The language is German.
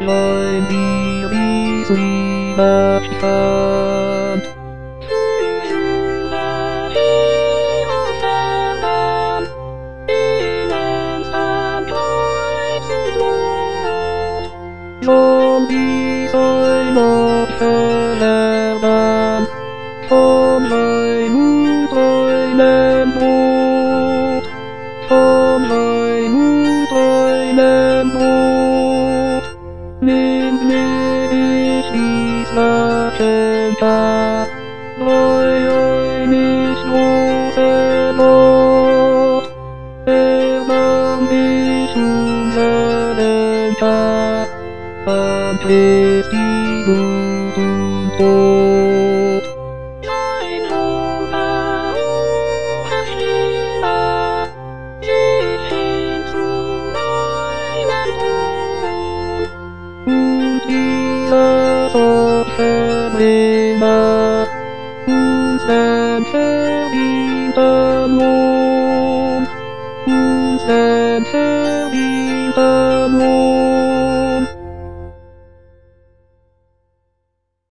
Learn me easily much fun. Zombie zijn opgelerden, van zijn moed en brood, van zijn moed en brood. Nimm mich dies Lachen da, treu nicht große Not, erbarm dich unseren Tag. An Christi Blut und Tod. Sein Hunger, Stille, sich hin zu deinem Thron. Und dieses Opfer